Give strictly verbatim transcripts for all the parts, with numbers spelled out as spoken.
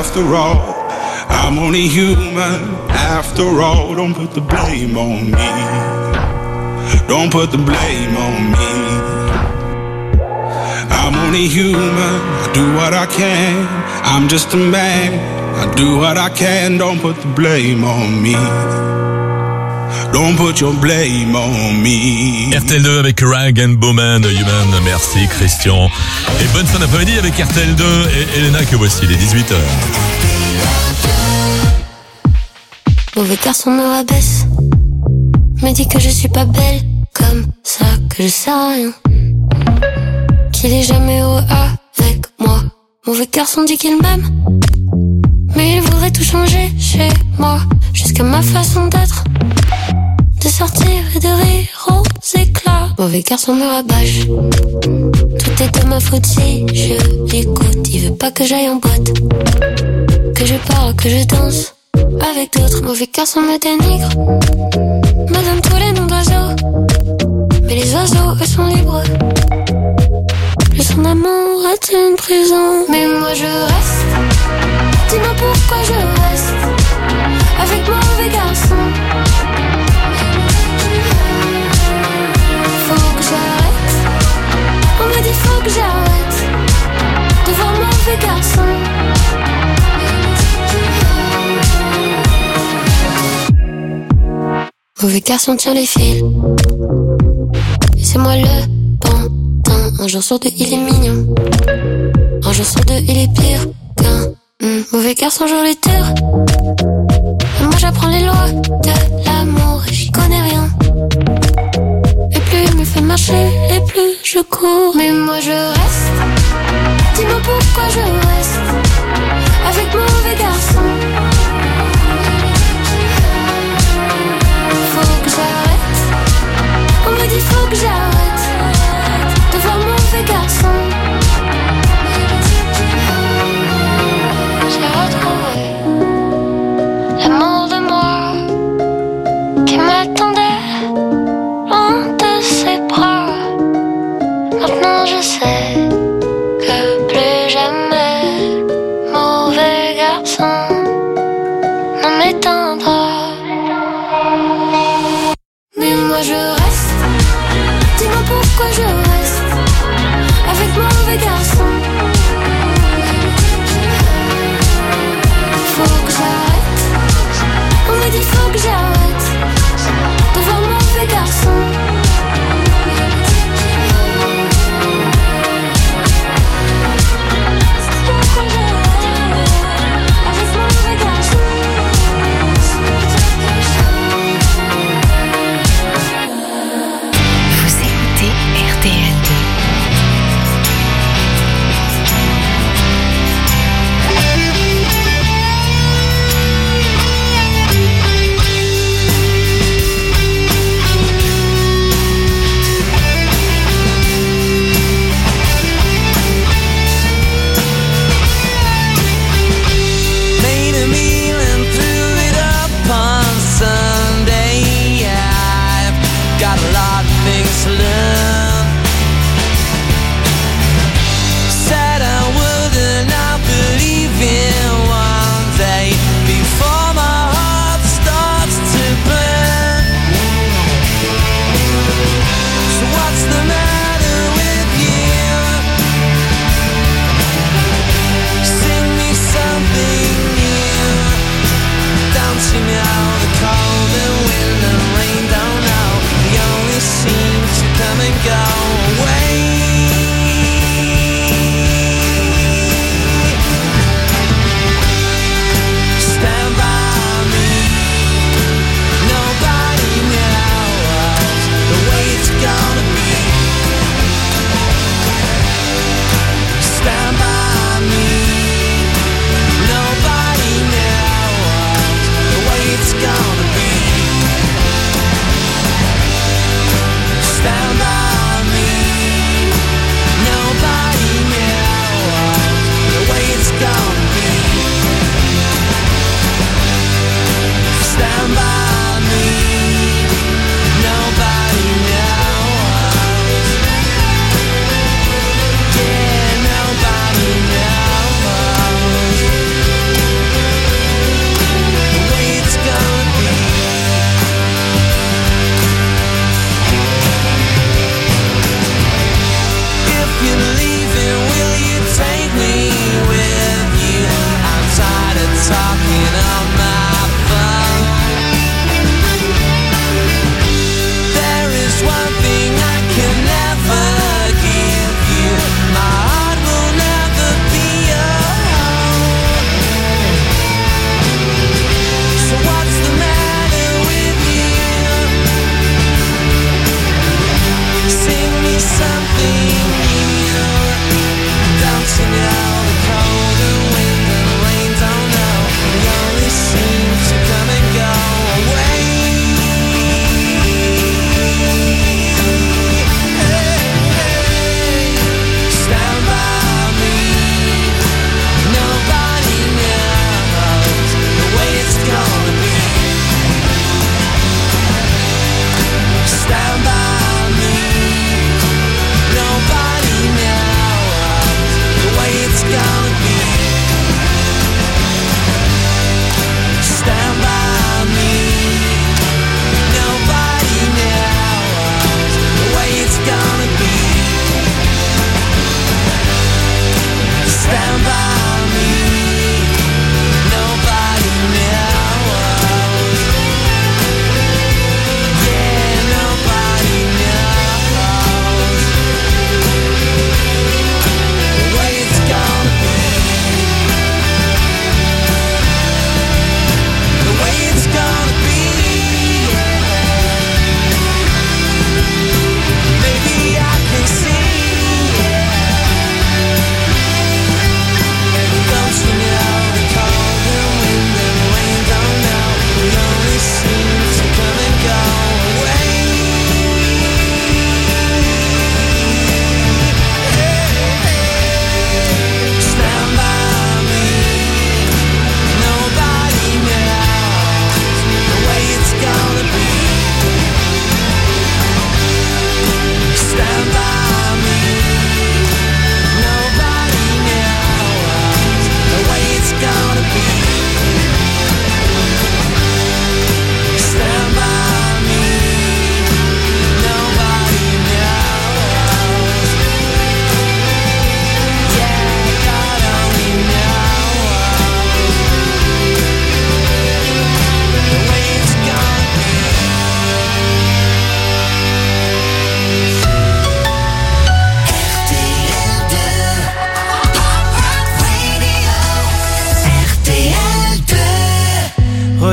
after all. I'm only human after all. Don't put the blame on me. Don't put the blame on me. I'm only human, I do what I can. I'm just a man, I do what I can. Don't put the blame on me. Don't put your blame on me. R T L deux avec Rag and Bowman, Human. Merci Christian. Et bonne fin d'après-midi avec R T L deux et Elena que voici, les dix-huit heures. Mauvais garçon me rabaisse, me dit que je suis pas belle, comme ça que je sais rien, qu'il est jamais heureux avec moi. Mauvais garçon dit qu'il m'aime, mais il voudrait tout changer chez moi, jusqu'à ma façon d'être, de sortir et de rire aux éclats. Mauvais garçon me rabâche, tout est de ma faute si je l'écoute. Il veut pas que j'aille en boîte, que je parle, que je danse avec d'autres. Mauvais garçon me dénigre, me donne tous les noms d'oiseaux, mais les oiseaux eux sont libres. Le son d'amour est une prison, mais moi je reste. Dis-moi pourquoi je reste avec mauvais garçon. Faut que j'arrête, on me dit faut que j'arrête de voir mauvais garçon. Mauvais garçon tient les fils, et c'est moi le pantin. Un jour sur deux il est mignon, un jour sur deux il est pire qu'un mmh. Mauvais garçon joue les tours, et moi j'apprends les lois de l'amour et j'y connais rien. Et plus il me fait marcher, et plus je cours. Mais moi je reste, dis-moi pourquoi je reste avec mauvais garçon. Faut que j'arrête, on me dit faut que j'arrête de voir mauvais garçon. J'ai retrouvé l'amour de moi qui m'attendait loin de ses bras. Maintenant je sais que plus jamais mauvais garçon ne m'éteindra. Mais moi je reste, dis-moi pourquoi je reste avec mauvais garçon. Faut que j'arrête, on me dit faut que j'arrête de voir mauvais garçon.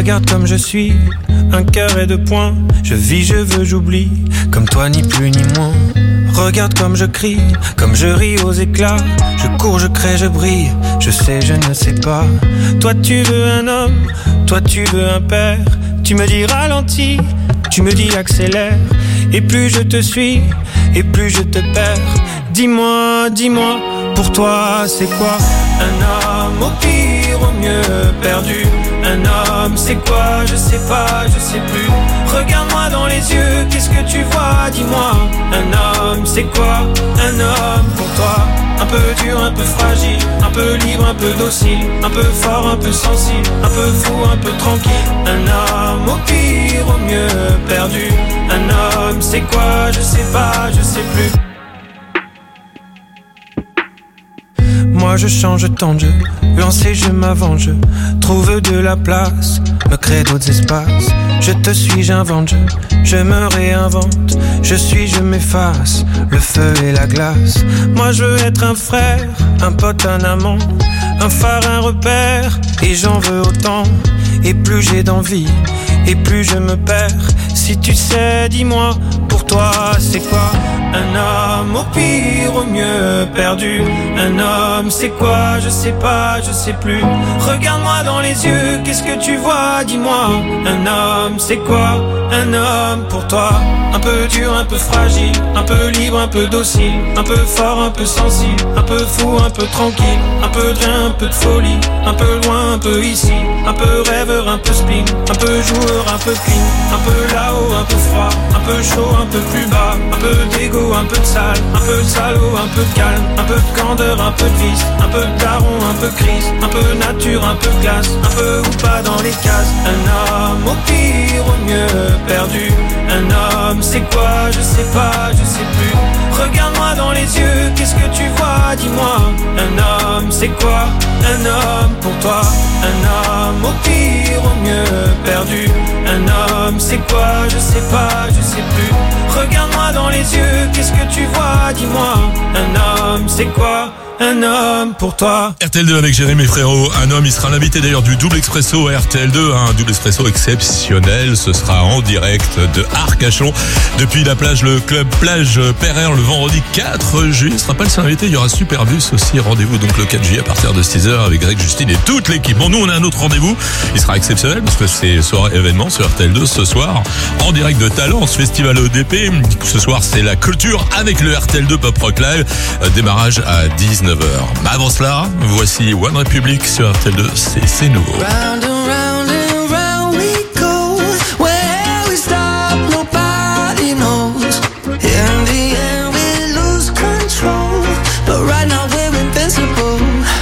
Regarde comme je suis, un cœur et deux poings. Je vis, je veux, j'oublie, comme toi ni plus ni moins. Regarde comme je crie, comme je ris aux éclats. Je cours, je crée, je brille, je sais, je ne sais pas. Toi tu veux un homme, toi tu veux un père. Tu me dis ralentis, tu me dis accélère. Et plus je te suis, et plus je te perds. Dis-moi, dis-moi, pour toi c'est quoi un homme, au pire, au mieux perdu? Un homme c'est quoi? Je sais pas, je sais plus. Regarde-moi dans les yeux, qu'est-ce que tu vois? Dis-moi, un homme c'est quoi? Un homme pour toi. Un peu dur, un peu fragile, un peu libre, un peu docile, un peu fort, un peu sensible, un peu fou, un peu tranquille. Un homme au pire, au mieux perdu. Un homme c'est quoi? Je sais pas, je sais plus. Moi je change tant de jeu, lancé je m'avance, je trouve de la place, me crée d'autres espaces. Je te suis, j'invente, je, je me réinvente. Je suis, je m'efface, le feu et la glace. Moi je veux être un frère, un pote, un amant, un phare, un repère. Et j'en veux autant, et plus j'ai d'envie, et plus je me perds. Si tu sais, dis-moi, pour toi c'est quoi un homme, au pire, au mieux perdu? Un homme c'est quoi? Je sais pas, je sais plus. Regarde-moi dans les yeux, qu'est-ce que tu vois? Dis-moi, un homme c'est quoi? Un homme pour toi. Un peu dur, un peu fragile, un peu libre, un peu docile, un peu fort, un peu sensible, un peu fou, un peu tranquille, un peu de rien, un peu de folie, un peu loin, un peu ici, un peu rêveur, un peu spleen, un peu joueur, un peu clean, un peu là-haut, un peu froid, un peu chaud, un peu plus bas, un peu d'égo, un peu de sale, un peu de salaud, un peu de calme, un peu de candeur, un peu de vice, un peu de daron, un peu crise, un peu nature, un peu de classe, un peu ou pas dans les cases. Un homme au pire, au mieux perdu. Un homme c'est quoi? Je sais pas, je sais plus. Regarde-moi dans les yeux, qu'est-ce que tu vois? Dis-moi, un homme c'est quoi? Un homme pour toi. Un homme au pire, au mieux perdu. Un homme c'est quoi? Je sais pas, je sais plus. Regarde-moi dans les yeux, qu'est-ce que tu vois? Dis-moi, un homme c'est quoi? Un homme pour toi. R T L deux avec Jérémy Frérot, un homme, il sera l'invité d'ailleurs du double expresso à R T L deux, un double expresso exceptionnel, ce sera en direct de Arcachon, depuis la plage, le club plage Pereire, le vendredi quatre juillet, ce sera pas le seul invité, il y aura Superbus aussi, rendez-vous donc le quatre juillet à partir de six heures avec Greg, Justine et toute l'équipe. Bon, nous on a un autre rendez-vous, il sera exceptionnel parce que c'est soirée événement sur R T L deux ce soir, en direct de Talence, festival O D P, ce soir c'est la culture avec le R T L deux Pop Rock Live, démarrage à dix-neuf heures. Mais avant cela, voici One Republic sur R T L deux, c'est, c'est nouveau. Round and round and round we go. Where we stop, nobody knows. In the end we lose control, but right now we're invincible.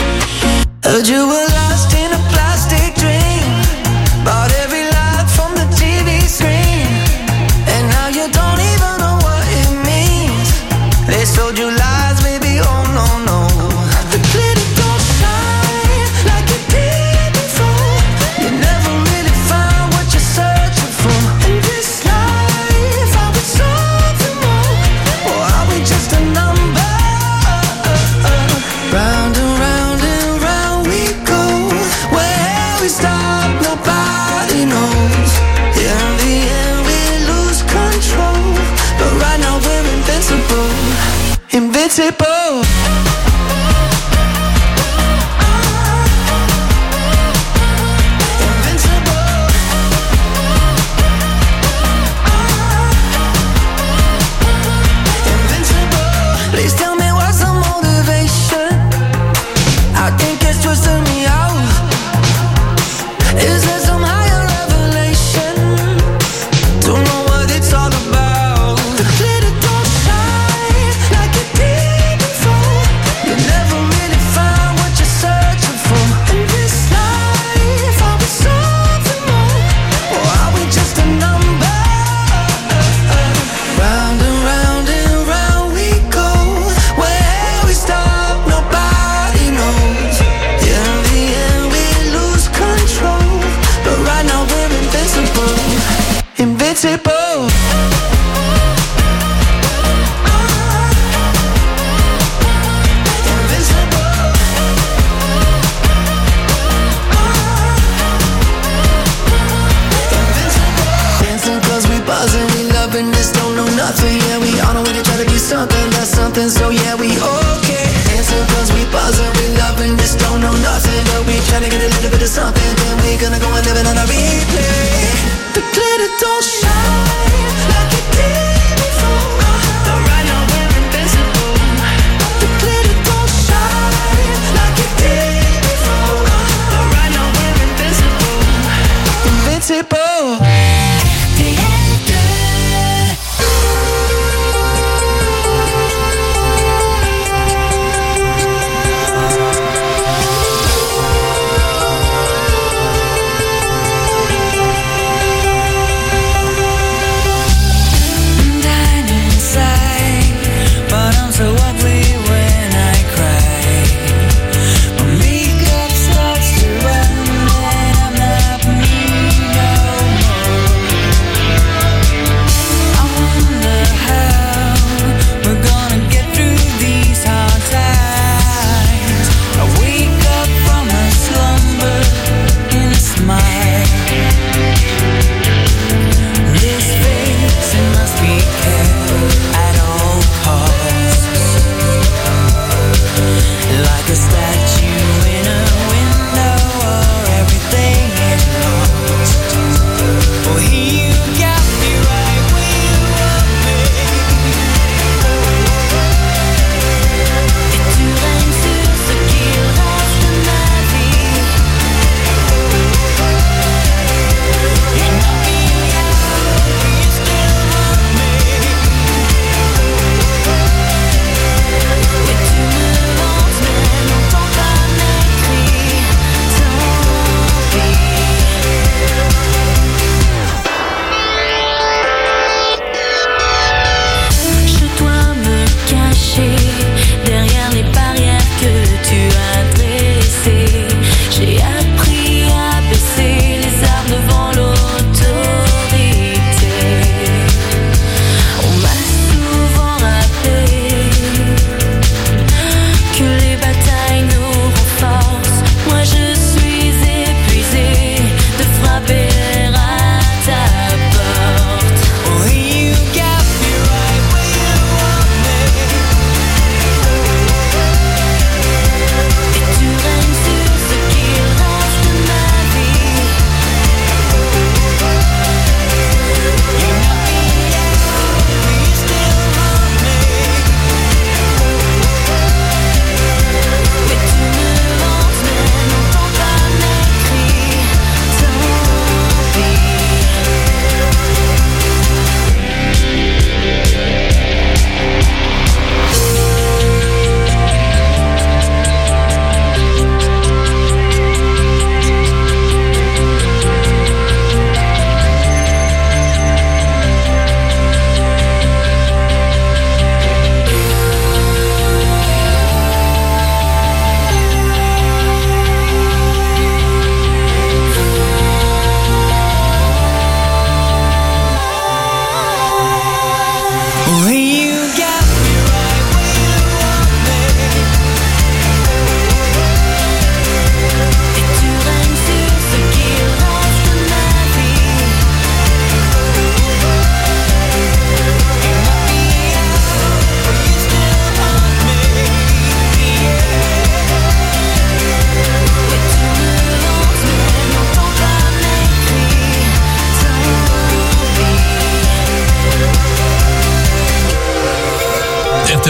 Heard you were lost in a plastic dream, bought every lie from the T V screen, and now you don't even know what it means. They sold you lies, baby, oh no, no. The glitter don't shine like it did before. You never really find what you're searching for. In this life, are we something more? Or are we just a number? Round and round and round we go. Where we stop, nobody knows. In the end, we lose control, but right now we're invincible. Invincible. Please tell me what's the motivation. I think it's twisting me out. Is there some higher revelation? Don't know what it's all about. The glitter don't shine like it did before. You never really find what you're searching for. In this life, are we something more? Or are we just a number? Round and round and round we go. Where we stop, nobody knows. In the end, we lose control, but right now we're invincible. Invincible. Invincible.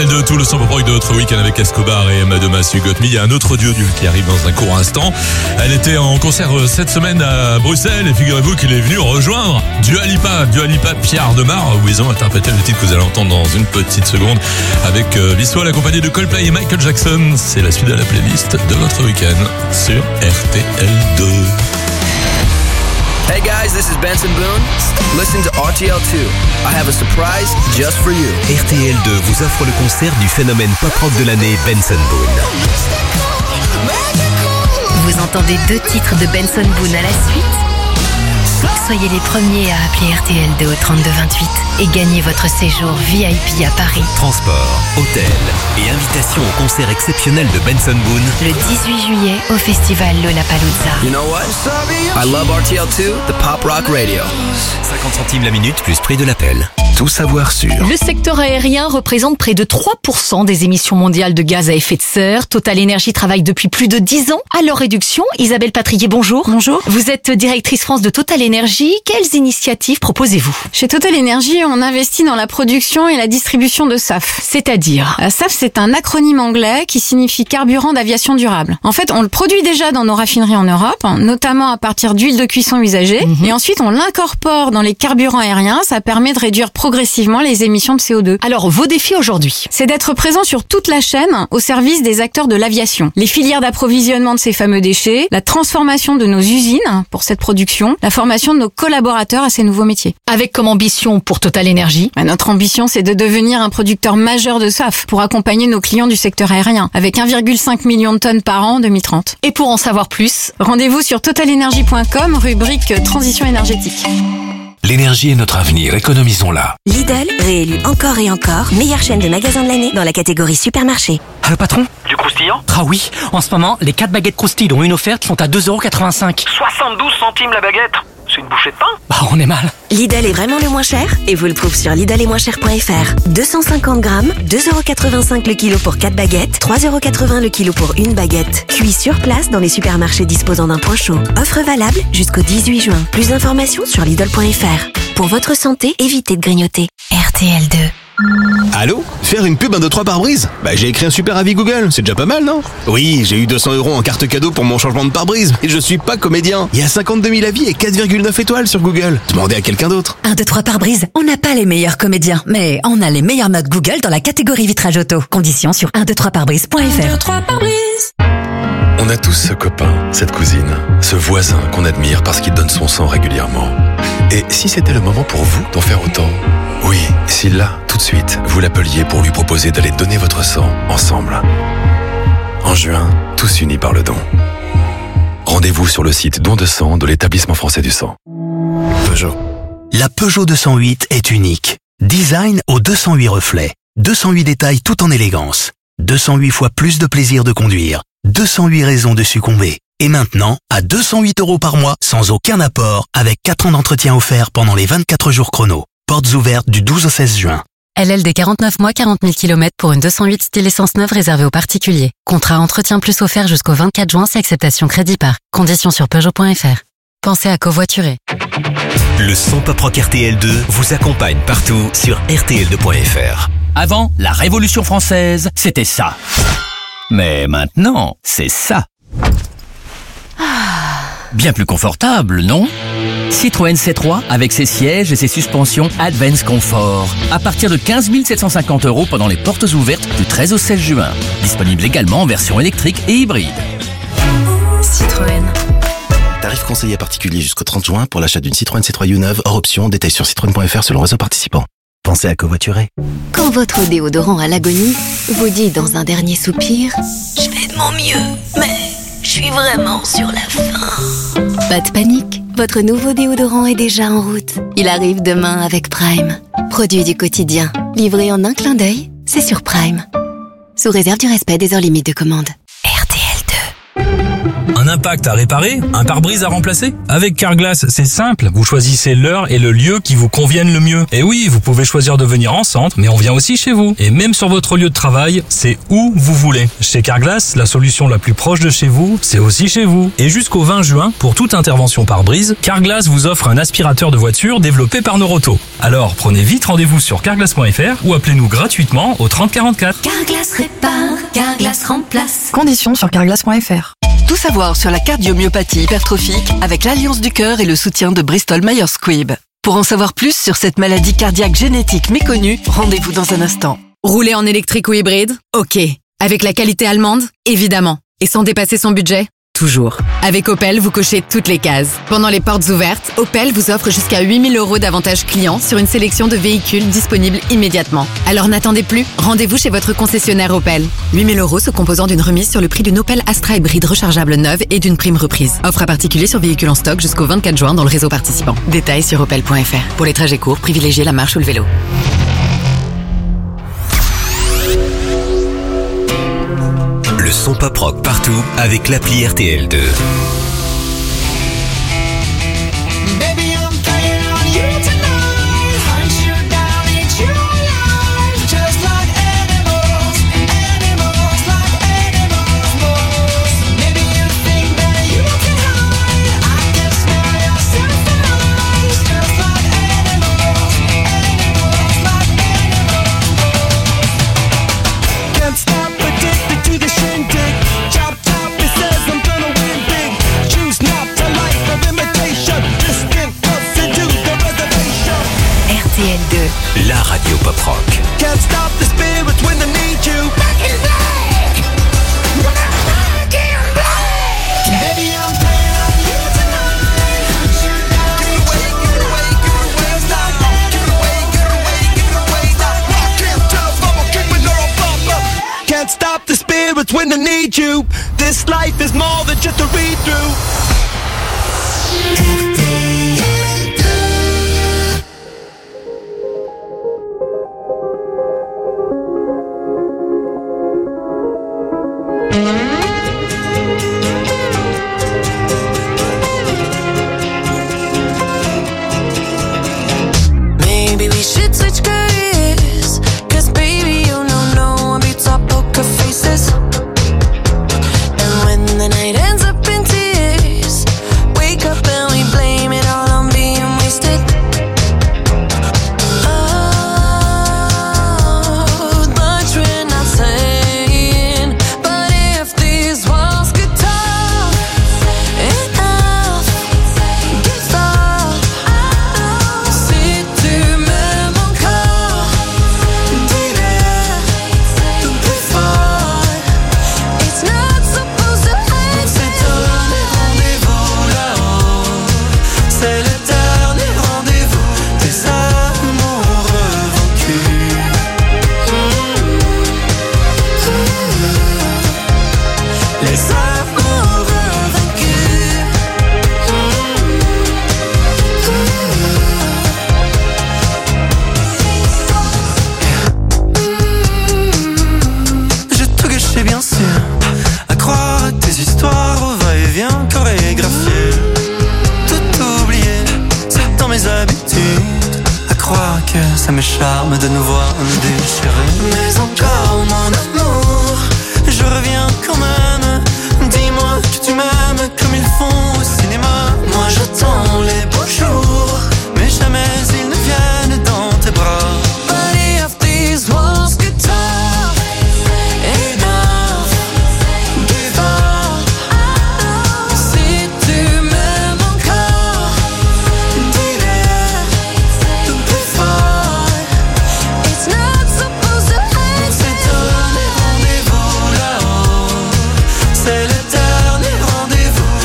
R T L deux, tout le son pop rock de notre week-end avec Escobar et Madonna You Got Me. Il y a un autre duo qui arrive dans un court instant. Elle était en concert cette semaine à Bruxelles et figurez-vous qu'il est venu rejoindre Dua Lipa, Dua Lipa, Pierre Demar, où ils ont interprété le titre que vous allez entendre dans une petite seconde avec euh, l'histoire accompagnée de Coldplay et Michael Jackson. C'est la suite de la playlist de votre week-end sur R T L deux. Hey guys, this is Benson Boone. Listen to R T L two. I have a surprise just for you. R T L deux vous offre le concert du phénomène pop-rock de l'année Benson Boone. Vous entendez deux titres de Benson Boone à la suite? Soyez les premiers à appeler R T L deux au trente-deux vingt-huit et gagnez votre séjour V I P à Paris. Transport, hôtel et invitation au concert exceptionnel de Benson Boone le dix-huit juillet au festival Lollapalooza. You know what? I love R T L two, the pop rock radio. cinquante centimes la minute plus prix de l'appel. Tout savoir sur. Le secteur aérien représente près de trois pour cent des émissions mondiales de gaz à effet de serre. Total Énergie travaille depuis plus de dix ans à leur réduction. Isabelle Patrier, bonjour. Bonjour. Vous êtes directrice France de Total Énergie. Quelles initiatives proposez-vous? Chez Total Énergie, on investit dans la production et la distribution de S A F. C'est-à-dire? S A F, c'est un acronyme anglais qui signifie carburant d'aviation durable. En fait, on le produit déjà dans nos raffineries en Europe, notamment à partir d'huile de cuisson usagée. Mmh. Et ensuite, on l'incorpore dans les carburants aériens. Ça permet de réduire progressivement les émissions de C O deux. Alors, vos défis aujourd'hui? C'est d'être présent sur toute la chaîne au service des acteurs de l'aviation. Les filières d'approvisionnement de ces fameux déchets, la transformation de nos usines pour cette production, la formation de nos collaborateurs à ces nouveaux métiers. Avec comme ambition pour Total Énergie? Bah, notre ambition, c'est de devenir un producteur majeur de S A F pour accompagner nos clients du secteur aérien, avec un virgule cinq million de tonnes par an en deux mille trente. Et pour en savoir plus, rendez-vous sur total énergie point com, rubrique transition énergétique. L'énergie est notre avenir, économisons-la. Lidl, réélu encore et encore, meilleure chaîne de magasins de l'année dans la catégorie supermarché. Allô patron? Du croustillant? Ah oui, en ce moment, les quatre baguettes croustilles dont une offerte sont à deux euros quatre-vingt-cinq. soixante-douze centimes la baguette? C'est une bouchée de pain? Bah on est mal. Lidl est vraiment le moins cher et vous le prouve sur lidl et moins cher point f r. deux cent cinquante grammes, deux euros quatre-vingt-cinq le kilo pour quatre baguettes, trois euros quatre-vingts le kilo pour une baguette. Cuit sur place dans les supermarchés disposant d'un point chaud. Offre valable jusqu'au dix-huit juin. Plus d'informations sur lidl point f r. Pour votre santé, évitez de grignoter. R T L deux. Allô? Faire une pub un deux trois pare-brise? Bah j'ai écrit un super avis Google, c'est déjà pas mal, non? Oui, j'ai eu deux cents euros en carte cadeau pour mon changement de pare-brise, mais je suis pas comédien. Il y a cinquante-deux mille avis et quatre virgule neuf étoiles sur Google. Demandez à quelqu'un d'autre. un deux trois pare-brise, on n'a pas les meilleurs comédiens, mais on a les meilleures notes Google dans la catégorie vitrage auto. Conditions sur un deux trois pare-brise point f r. un deux trois pare-brise. On a tous ce copain, cette cousine, ce voisin qu'on admire parce qu'il donne son sang régulièrement. Et si c'était le moment pour vous d'en faire autant? Oui, si là, tout de suite, vous l'appeliez pour lui proposer d'aller donner votre sang ensemble. En juin, tous unis par le don. Rendez-vous sur le site don de sang de l'Établissement français du sang. Peugeot. La Peugeot deux cent huit est unique. Design aux deux cent huit reflets. deux cent huit détails tout en élégance. deux cent huit fois plus de plaisir de conduire. deux cent huit raisons de succomber. Et maintenant, à deux cent huit euros par mois, sans aucun apport, avec quatre ans d'entretien offert pendant les vingt-quatre jours chrono. Portes ouvertes du douze au seize juin. L L D quarante-neuf mois, quarante mille kilomètres pour une deux cent huit style essence neuve réservée aux particuliers. Contrat entretien plus offert jusqu'au vingt-quatre juin si acceptation crédit par. Conditions sur Peugeot point f r. Pensez à covoiturer. Le son pop rock R T L deux vous accompagne partout sur R T L deux point f r. Avant, la Révolution française, c'était ça. Mais maintenant, c'est ça. Bien plus confortable, non? Citroën C trois avec ses sièges et ses suspensions Advance Comfort. À partir de quinze mille sept cent cinquante euros pendant les portes ouvertes du treize au seize juin. Disponible également en version électrique et hybride. Citroën. Tarif conseillé particulier jusqu'au trente juin pour l'achat d'une Citroën C trois U neuf hors option. Détail sur citroën point f r selon réseau participant. Pensez à covoiturer. Quand votre déodorant à l'agonie vous dit dans un dernier soupir « Je fais de mon mieux, mais je suis vraiment sur la fin ». Pas de panique, votre nouveau déodorant est déjà en route. Il arrive demain avec Prime. Produit du quotidien, livré en un clin d'œil, c'est sur Prime. Sous réserve du respect des heures limites de commande. R T L deux. Un impact à réparer, un pare-brise à remplacer? Avec Carglass, c'est simple. Vous choisissez l'heure et le lieu qui vous conviennent le mieux. Et oui, vous pouvez choisir de venir en centre, mais on vient aussi chez vous. Et même sur votre lieu de travail, c'est où vous voulez. Chez Carglass, la solution la plus proche de chez vous, c'est aussi chez vous. Et jusqu'au vingt juin, pour toute intervention pare-brise, Carglass vous offre un aspirateur de voiture développé par Noroto. Alors, prenez vite rendez-vous sur carglass point f r ou appelez-nous gratuitement au trente quarante-quatre. Carglass répare, Carglass remplace. Conditions sur carglass point f r. Tout savoir sur la cardiomyopathie hypertrophique avec l'Alliance du cœur et le soutien de Bristol Myers Squibb. Pour en savoir plus sur cette maladie cardiaque génétique méconnue, rendez-vous dans un instant. Rouler en électrique ou hybride? Ok. Avec la qualité allemande? Évidemment. Et sans dépasser son budget? Toujours. Avec Opel, vous cochez toutes les cases. Pendant les portes ouvertes, Opel vous offre jusqu'à huit mille euros d'avantages clients sur une sélection de véhicules disponibles immédiatement. Alors n'attendez plus, rendez-vous chez votre concessionnaire Opel. huit mille euros se composant d'une remise sur le prix d'une Opel Astra hybride rechargeable neuve et d'une prime reprise. Offre à particulier sur véhicules en stock jusqu'au vingt-quatre juin dans le réseau participant. Détails sur opel point f r. Pour les trajets courts, privilégiez la marche ou le vélo. Le son pop rock partout avec l'appli R T L deux. La radio pop rock. Can't stop the spirit when I need you. Back in black. Back in black. Baby, I'm playing on you tonight. Give it away, give it away, give it away. Stop. Give it away, give it away, give it away. Stop. Rock him to the bubble, keep it on bumper. Can't stop the spirit when I need you. This life is more than just a read through. Maybe we should switch careers, 'cause baby, you know no one beats our poker faces. And when the night ends up in tears, wake up and we blame it all on being wasted. Oh, much we're not saying, but if these walls could talk enough, give up. Si tu m'aimes encore, dis-le le plus fort. It's not supposed to end. C'est donné rendez-vous là-haut. C'est le dernier rendez-vous des amoureux vaincus. Les amoureux vaincus. J'ai tout gâché bien sûr, à croire à tes histoires au va-et-vient chorégraphié. Tout oublié, c'est dans mes habitudes, à croire que ça me charme de nous voir nous déchirer. Mais encore mon amour, je reviens quand même. Dis-moi que tu m'aimes comme ils font au cinéma. Moi j'attends les beaux jours, mais jamais ils ne viennent dans tes bras. But if these walls could talk enough, give up. Si tu m'aimes encore, dis-le le plus fort. It's not supposed to end. C'est donné rendez-vous là-haut. C'est le dernier rendez-vous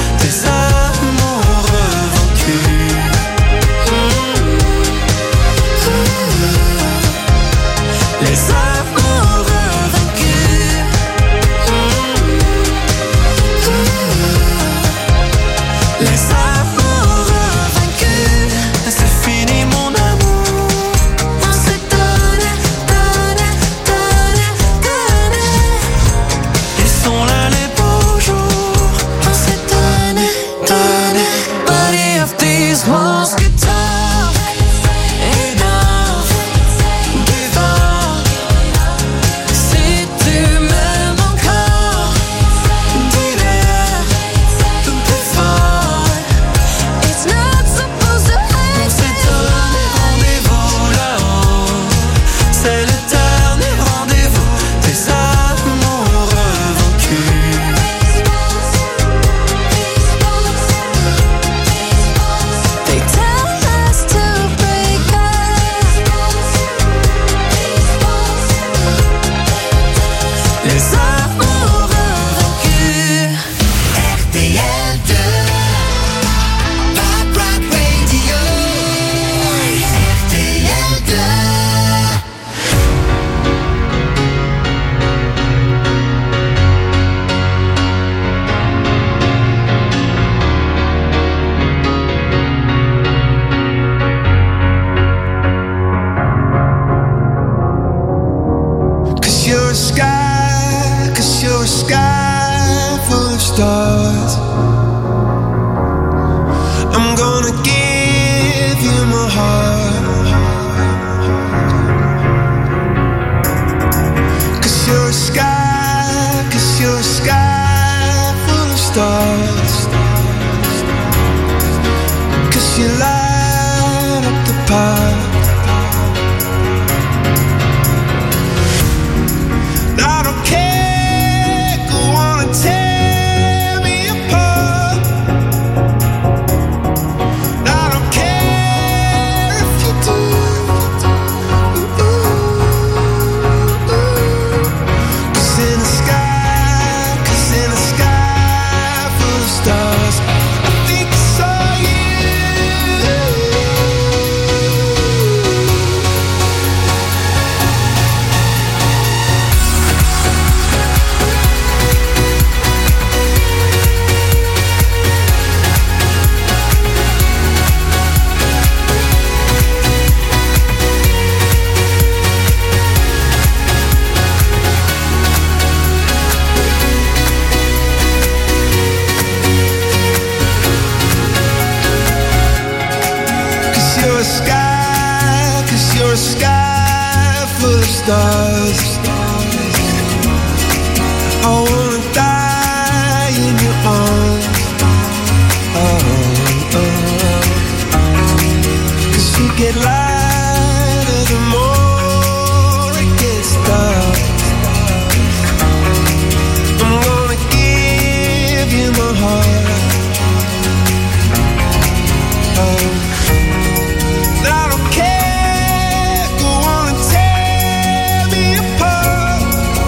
gonna give you my heart. 'Cause you're a sky, 'cause you're a sky full of stars. 'Cause you light up the path. I don't care, go on and tear me apart. I don't care if you do. Cause in the sky, cause in the sky full of stars, I think I saw you. Cause you're a sky, cause you're a sky full of stars. I wanna die in your arms. Oh, oh. Cause you get lighter the more it gets dark. I'm gonna give you my heart. Oh. I don't care, go on and tear me apart.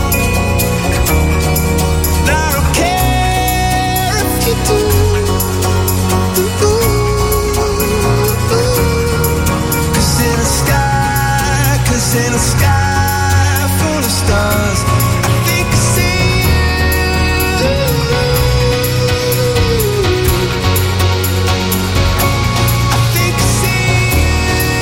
I don't care if you do. Cause in the sky, cause in the sky full of stars, I think I see you. I think I see you.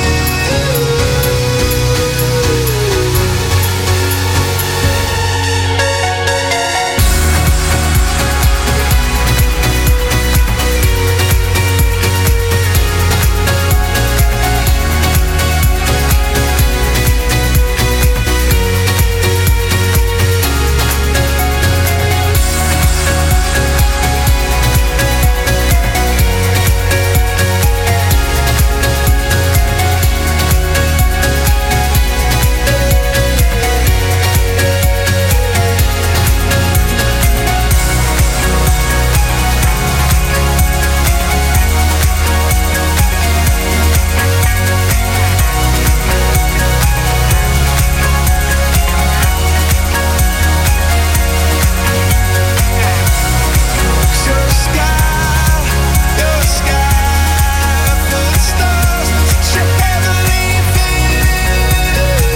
You're a sky, you're a sky full of stars. Such a heavenly feeling.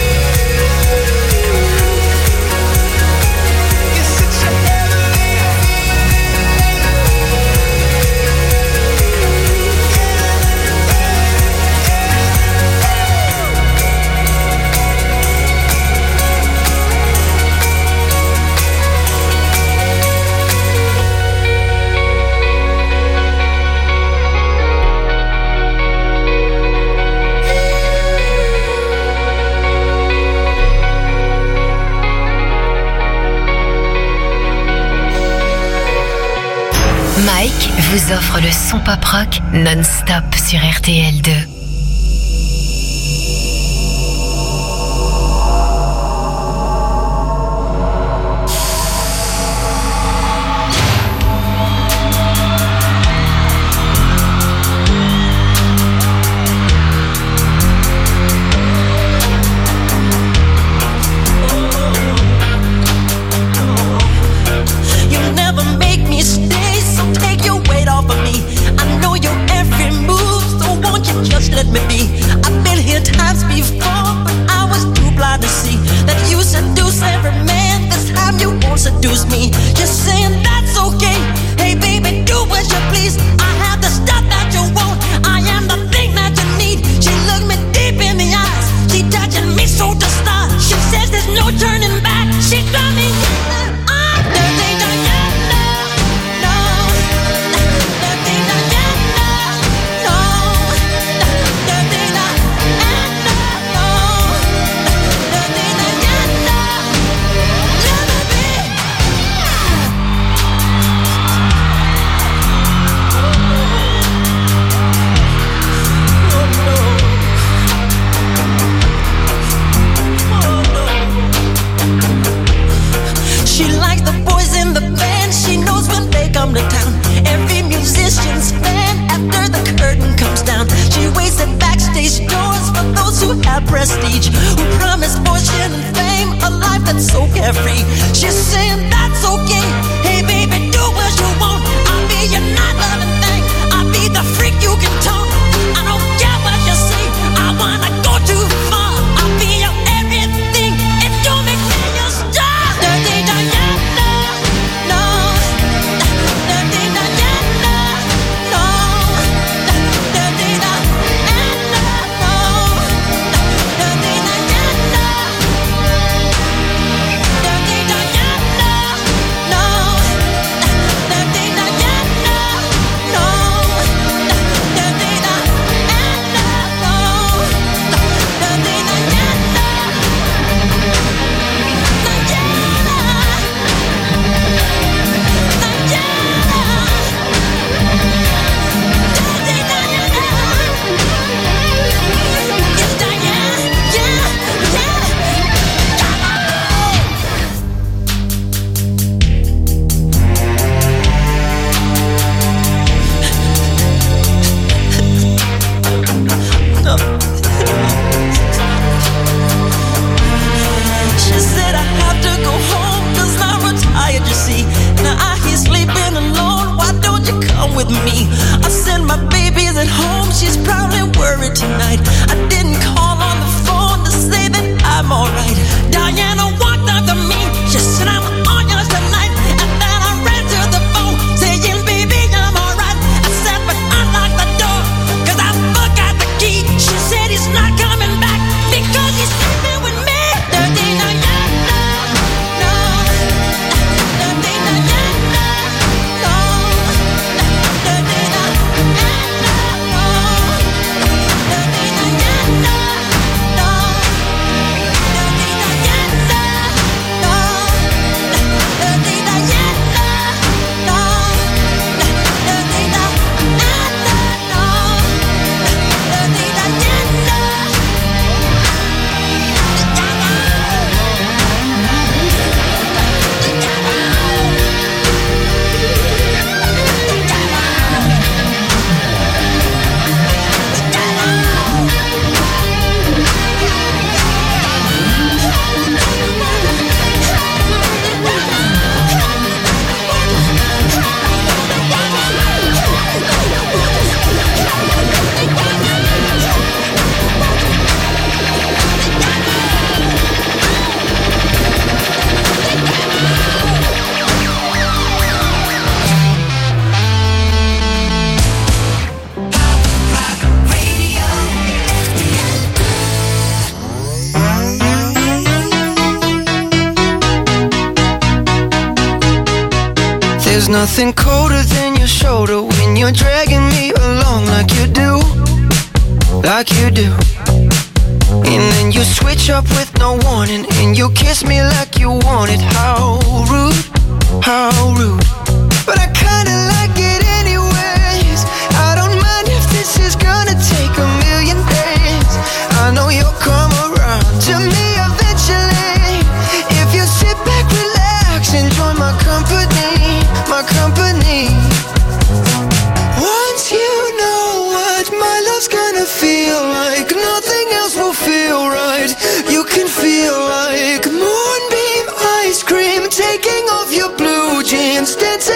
You're such a heavenly Mike vous offre le son pop rock non-stop sur R T L deux. You never make me stay, so take your weight off of me. I know your every move, so won't you just let me be? I've been here times before, but I was too blind to see that you seduce every man. This time you won't seduce me. Just saying that's okay. Hey baby, do as you please. I have the stuff that you want. I am the thing that you need. She looked me deep in the eyes. She touching me so to start. She says there's no turning back. She got me. I'm dirty, no, no, no. Dirty, no, no, no. carefree. She's saying that's okay. Hey baby, do what you want. I'll be your not loving thing. I'll be the freak you can talk. I don't care what you say. I wanna go too far. I'll be your everything. It don't make me your star. Dirty Diana, no. Dirty Diana, no. Dirty Diana, no. Dirty Diana. Dirty Diana, no. Dirty Diana, no. Dirty Diana, no. Dirty She said I have to go home cause I'm retired, you see. Now I hear sleeping alone, why don't you come with me? I said my baby's at home, she's probably worried tonight. I didn't call on the phone to say that I'm alright. Diana walked up to me, she said I'm on yours tonight. And then I ran to the phone, saying baby I'm alright. I said but unlock the door, cause I forgot the key. She said he's not coming back because he's sleeping with me. Dirty Diana, no. Dirty Diana, no. Dirty Diana, no. Dirty Diana, no. Dirty Diana, no. Dirty Diana, no. Dirty Diana, no. Dirty Diana. There's nothing colder than your shoulder when you're dragging me along like you do, like you do. And then you switch up with no warning and you kiss me like you want it. How rude, how rude. But I kinda like it anyways. I don't mind if this is gonna take a million days. I know you'll come around to me eventually. If you sit back, relax, enjoy my company, my company. Once you know what my love's gonna feel like, nothing else will feel right. You can feel like moonbeam ice cream, taking off your blue jeans, dancing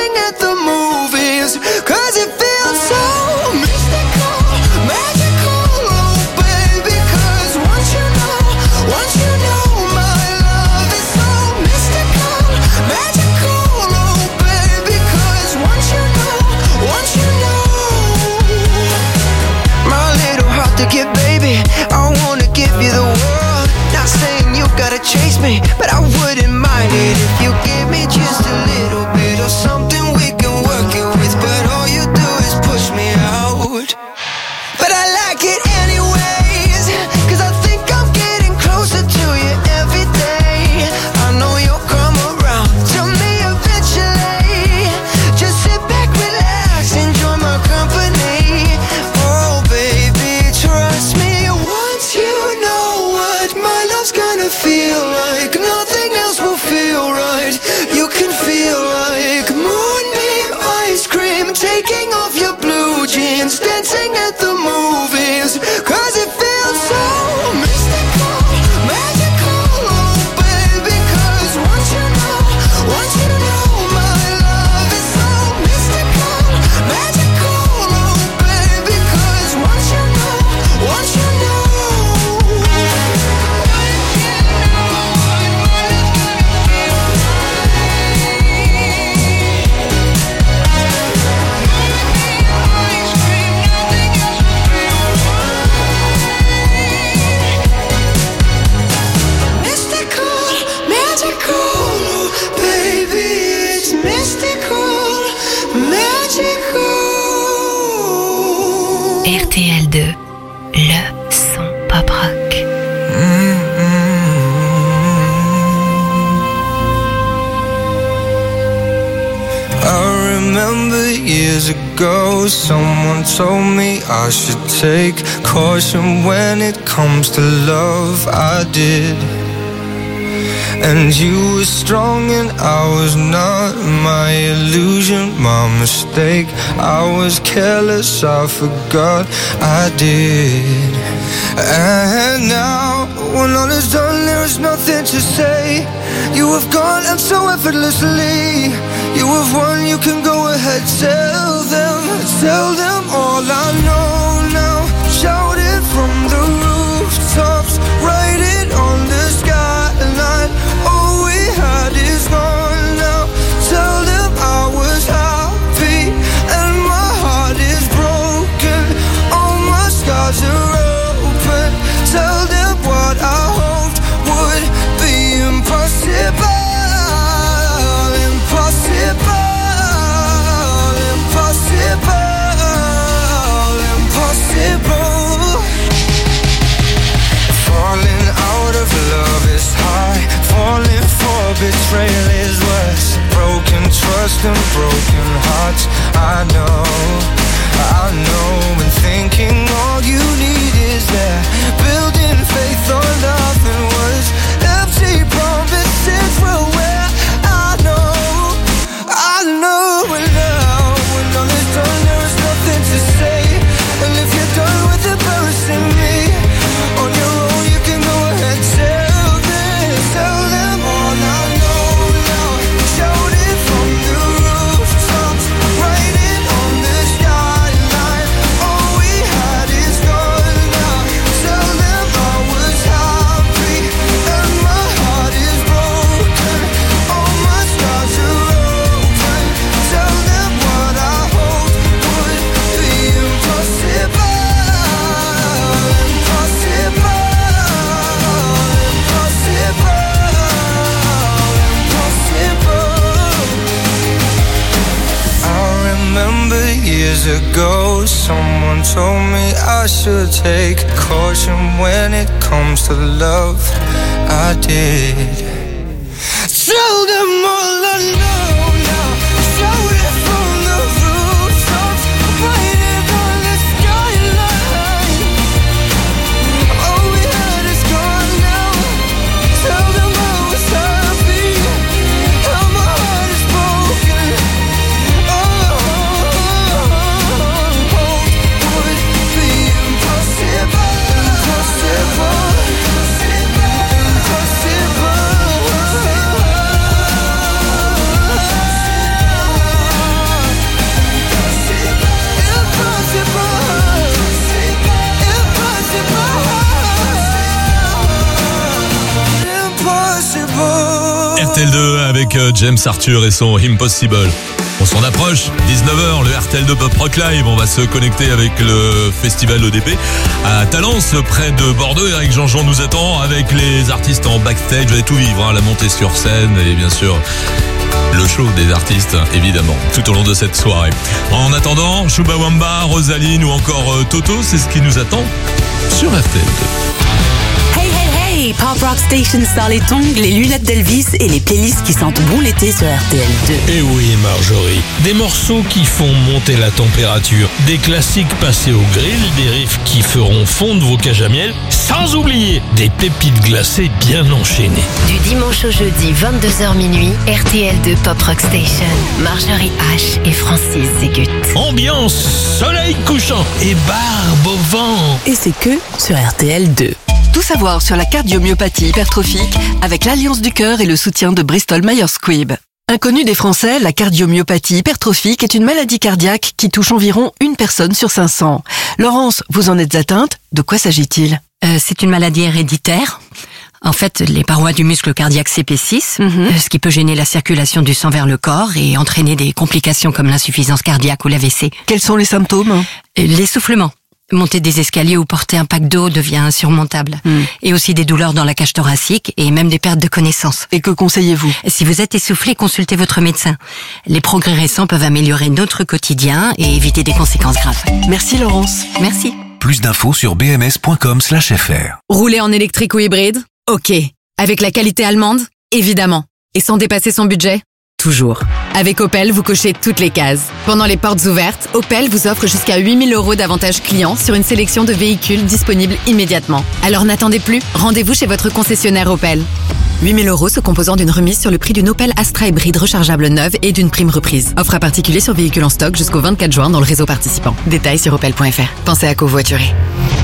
R T L deux, le son pop rock. I remember years ago, someone told me I should take caution when it comes to love. I did. And you were strong and I was not. My illusion, my mistake. I was careless, I forgot I did. And now, when all is done, there is nothing to say. You have gone and so effortlessly. You have won, you can go ahead, tell them, tell them all I know now. Shout it from the rooftops, write it on the skyline. All we had is gone now. Tell them I was happy and my heart is broken. All my scars are open. Tell them what I hoped would be impossible. Falling for betrayal is worse. Broken trust and broken hearts. I know, I know. And thinking all you need is there. Building faith on nothing was empty promises were where I know, I know. And now when all is done, there is nothing to say. And if you're done with embarrassing me on your own, you can go ahead, tell. Tell them all I know now. Shout it from the rooftops, write it on the skyline. All we had is gone now. Tell them I was happy and my heart is broken. All my scars are open. Tell them what I hoped would be impossible. Impossible. Impossible. Remember years ago, someone told me I should take caution when it comes to love. I did. Tell them all I know now. Shout it from the rooftops, write it on the skyline. All we had is gone now. Tell them I was happy and my heart is broken. R T L deux avec James Arthur et son Impossible. On s'en approche, dix-neuf heures, le R T L deux Pop Rock Live. On va se connecter avec le festival O D P à Talence, près de Bordeaux. Eric Jean-Jean nous attend avec les artistes en backstage. Vous allez tout vivre, hein, la montée sur scène et bien sûr le show des artistes, évidemment, tout au long de cette soirée. En attendant, Chubawamba, Rosaline ou encore euh, Toto, c'est ce qui nous attend sur R T L deux. Hey, Pop Rock Station sort les tongs, les lunettes d'Elvis et les playlists qui sentent bon l'été sur R T L deux. Et oui, Marjorie, des morceaux qui font monter la température, des classiques passés au grill, des riffs qui feront fondre vos cages à miel, sans oublier des pépites glacées bien enchaînées. Du dimanche au jeudi, vingt-deux heures minuit, R T L deux Pop Rock Station. Marjorie H et Francis Zégut. Ambiance, soleil couchant et barbe au vent. Et c'est que sur R T L deux. Tout savoir sur la cardiomyopathie hypertrophique avec l'Alliance du cœur et le soutien de Bristol Myers Squibb. Inconnue des Français, la cardiomyopathie hypertrophique est une maladie cardiaque qui touche environ une personne sur cinq cents. Laurence, vous en êtes atteinte? De quoi s'agit-il? euh, C'est une maladie héréditaire. En fait, les parois du muscle cardiaque s'épaississent, mm-hmm. ce qui peut gêner la circulation du sang vers le corps et entraîner des complications comme l'insuffisance cardiaque ou l'A V C. Quels sont les symptômes? L'essoufflement. monter des escaliers ou porter un pack d'eau devient insurmontable. Mm. Et aussi des douleurs dans la cage thoracique et même des pertes de connaissance. Et que conseillez-vous? Si vous êtes essoufflé, consultez votre médecin. Les progrès récents peuvent améliorer notre quotidien et éviter des conséquences graves. Merci Laurence. Merci. Plus d'infos sur b m s point com slash f r. Rouler en électrique ou hybride? Ok. Avec la qualité allemande? Évidemment. Et sans dépasser son budget? Toujours. Avec Opel, vous cochez toutes les cases. Pendant les portes ouvertes, Opel vous offre jusqu'à huit mille euros d'avantages clients sur une sélection de véhicules disponibles immédiatement. Alors n'attendez plus, rendez-vous chez votre concessionnaire Opel. huit mille euros se composant d'une remise sur le prix d'une Opel Astra hybride rechargeable neuve et d'une prime reprise. Offre à particulier sur véhicules en stock jusqu'au vingt-quatre juin dans le réseau participant. Détails sur opel point f r. Pensez à covoiturer.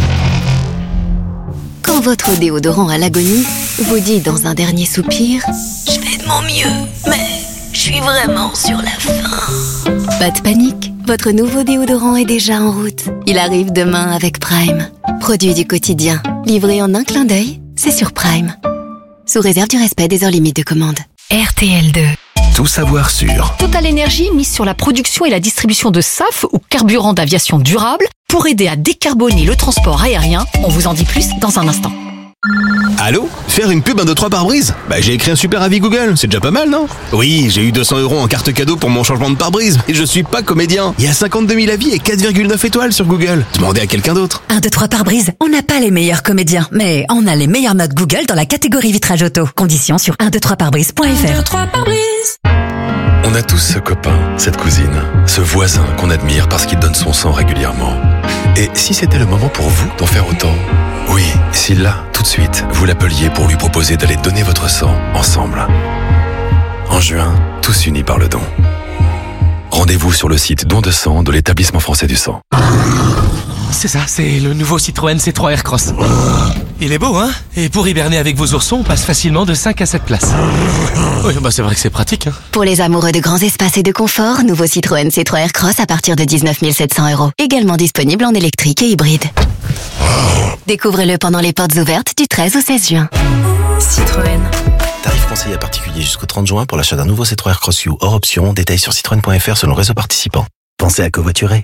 Quand votre déodorant à l'agonie vous dit dans un dernier soupir « Je fais de mon mieux, mais je suis vraiment sur la fin ». Pas de panique, votre nouveau déodorant est déjà en route. Il arrive demain avec Prime. Produit du quotidien, livré en un clin d'œil, c'est sur Prime. Sous réserve du respect des heures limites de commande. R T L deux. Tout savoir sur Total Energy mise sur la production et la distribution de S A F ou carburant d'aviation durable pour aider à décarboner le transport aérien. On vous en dit plus dans un instant. Allô? Faire une pub un deux trois pare-brise? Bah j'ai écrit un super avis Google, c'est déjà pas mal, non? Oui, j'ai eu deux cents euros en carte cadeau pour mon changement de pare-brise, et je suis pas comédien. Il y a cinquante-deux mille avis et quatre virgule neuf étoiles sur Google. Demandez à quelqu'un d'autre. un, deux, trois pare-brise, on n'a pas les meilleurs comédiens, mais on a les meilleures notes Google dans la catégorie vitrage auto. Conditions sur un deux trois pare-brise point f r. un deux trois pare-brise. On a tous ce copain, cette cousine, ce voisin qu'on admire parce qu'il donne son sang régulièrement. Et si c'était le moment pour vous d'en faire autant? Oui, si là, tout de suite, vous l'appeliez pour lui proposer d'aller donner votre sang ensemble. En juin, tous unis par le don. Rendez-vous sur le site Don de sang de l'Établissement français du sang. C'est ça, c'est le nouveau Citroën C trois Aircross. Il est beau, hein? Et pour hiberner avec vos oursons, on passe facilement de cinq à sept places. Oui, bah c'est vrai que c'est pratique, hein. Pour les amoureux de grands espaces et de confort, nouveau Citroën C trois Aircross à partir de dix-neuf mille sept cents euros. Également disponible en électrique et hybride. Découvrez-le pendant les portes ouvertes du treize au seize juin. Citroën. Tarif conseillé à particulier jusqu'au trente juin pour l'achat d'un nouveau C trois Aircross U hors option. Détails sur citroën point f r selon le réseau participant. Pensez à covoiturer.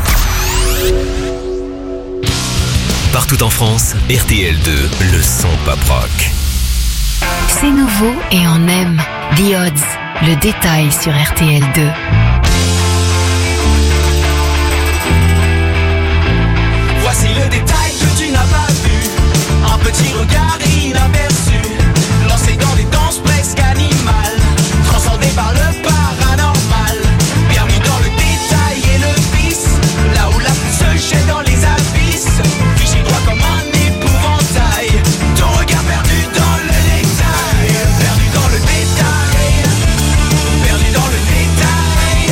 Partout en France, R T L deux, le son pop rock. C'est nouveau et on aime. The Odds, le détail sur R T L deux. Voici le détail que tu n'as pas vu. Un petit regard inaperçu, lancé dans des danses presque animales, transcendé par le paranormal, permis dans le détail et le vice, là où la foule se jette dans les abysses, fiché droit comme un épouvantail, ton regard perdu dans le détail, perdu dans le détail, perdu dans le détail.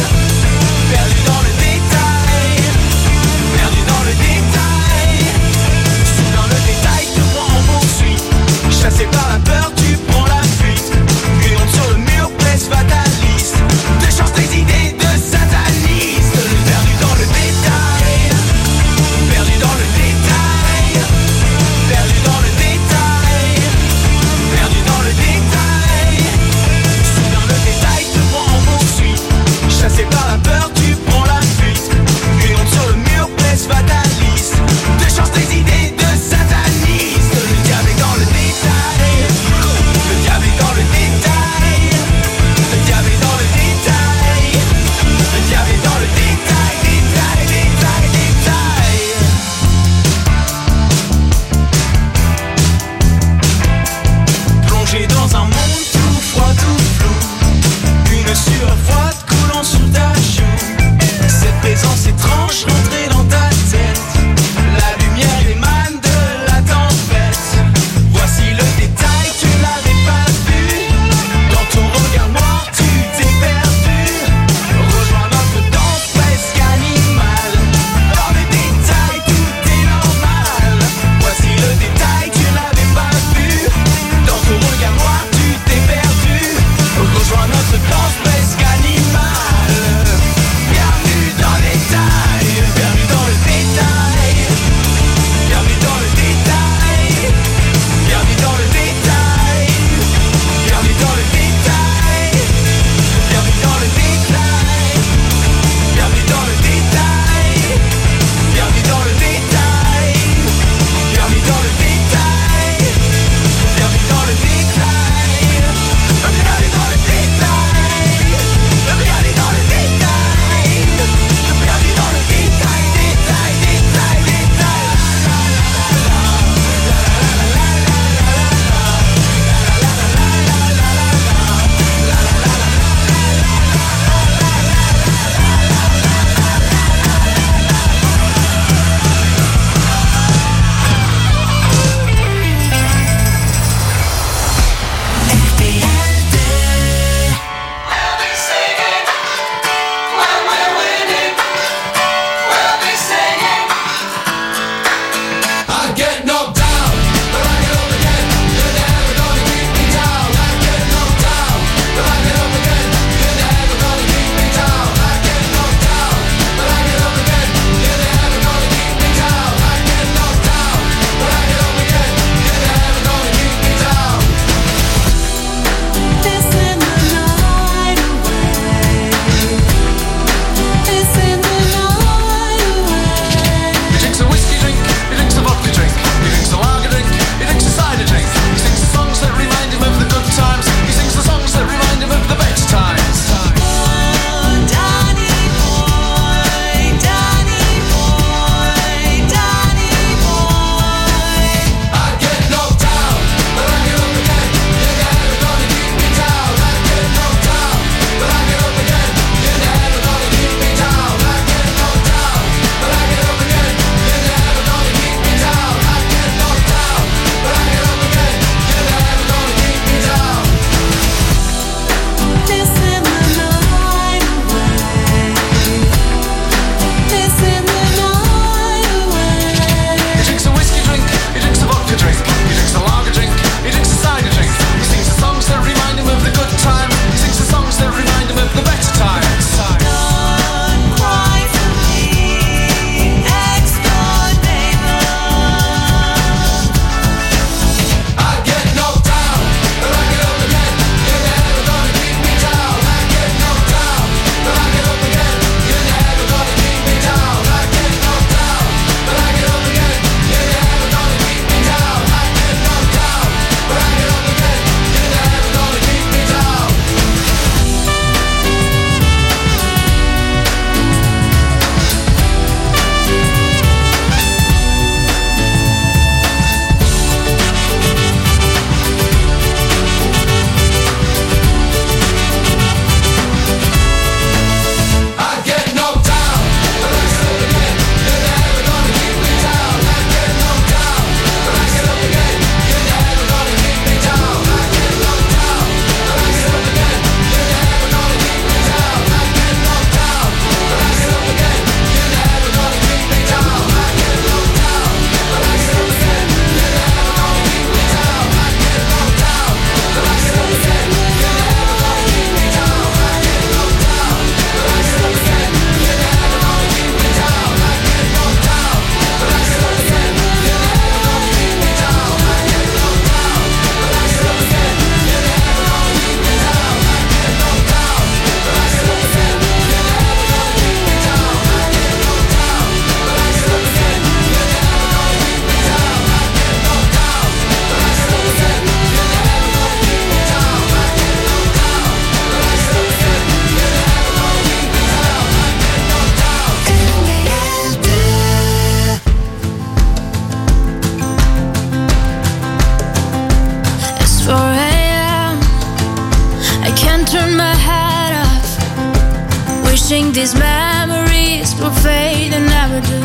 these memories will fade and never do.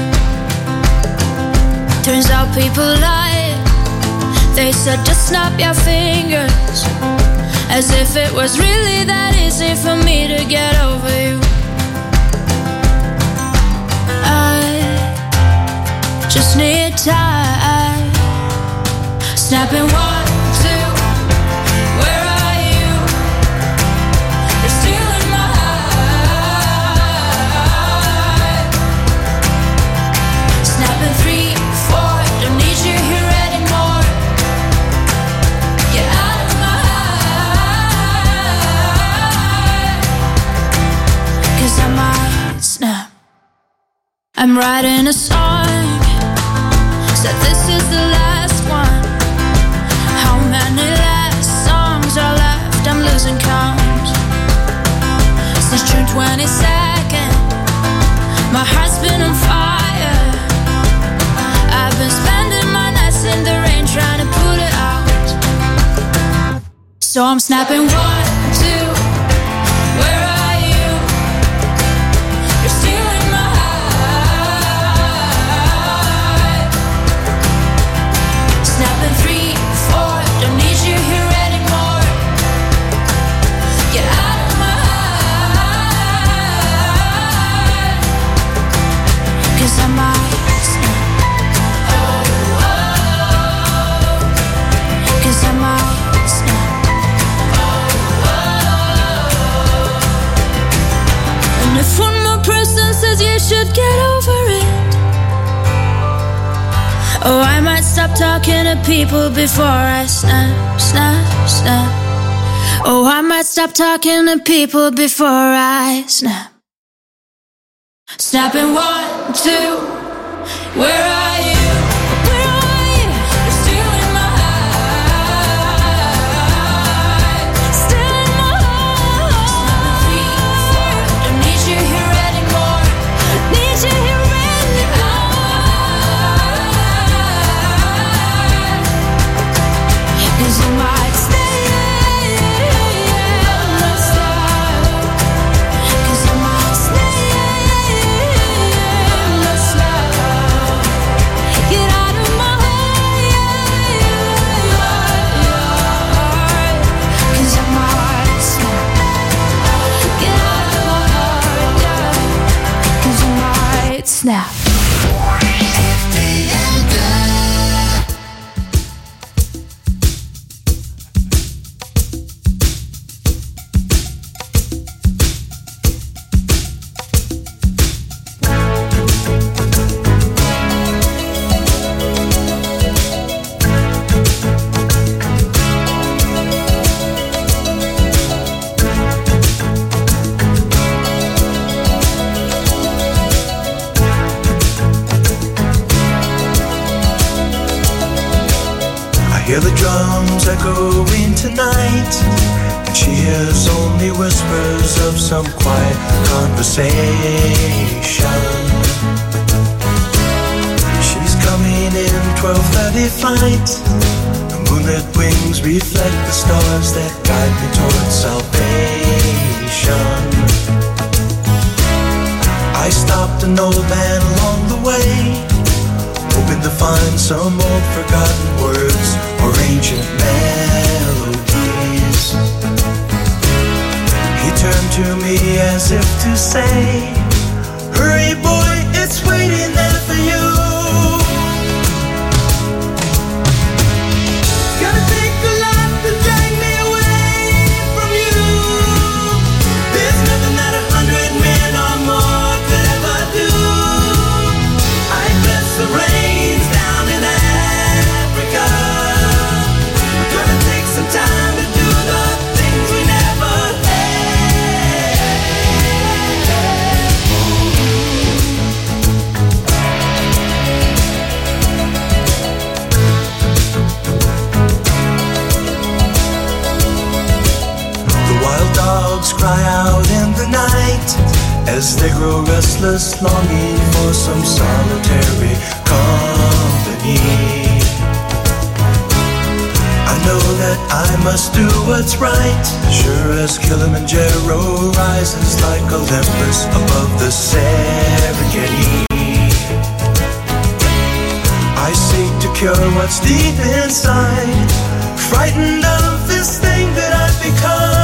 Turns out people lie. They said just snap your fingers, as if it was really that easy for me to get over you. I just need time. Snapping one, two, where are you? You're still in my heart. Snapping three, four, don't need you here anymore. Get out of my heart. 'Cause I might snap. I'm writing a song, said this is the last one. How many last songs are left? I'm losing count. Since June twenty-second, my heart's been on fire. I've been spending my nights in the rain trying to put it out. So I'm snapping one, two, where are you? You're still in my heart. Snapping three, four, don't need you here anymore. Get out of my heart. 'Cause I might snap. Oh, oh. 'Cause I might snap. Oh, oh. And if one more person says you should get over it, oh, I might stop talking to people before I snap, snap, snap. Oh, I might stop talking to people before I snap. Snapping one, two, where are you? Where are you? You're still in my heart. Still in my heart. Snapping three, four, don't need you here anymore. Need you here anymore. 'Cause I might stay. Let's stop. 'Cause I might stay. Let's stop. Get out of my heart. 'Cause I might snap. Get out of my heart, yeah. 'Cause I might snap. Hear the drums echoing tonight, and she hears only whispers of some quiet conversation. She's coming in twelve thirty flight. The moonlit wings reflect the stars that guide me towards salvation. I stopped an old man along the way, hoping to find some old forgotten words or ancient melodies. He turned to me as if to say, hurry boy, it's waiting there for you. Gonna take a lot to drag me away from you. There's nothing that a hundred men or more could ever do. I bless the rains down in Africa. Gonna take some time to do the things we never had. The wild dogs cry out in the night as they grow restless, longing for some solitary company. I know that I'm must do what's right. Sure as Kilimanjaro rises like Olympus above the Serengeti. I seek to cure what's deep inside, frightened of this thing that I've become.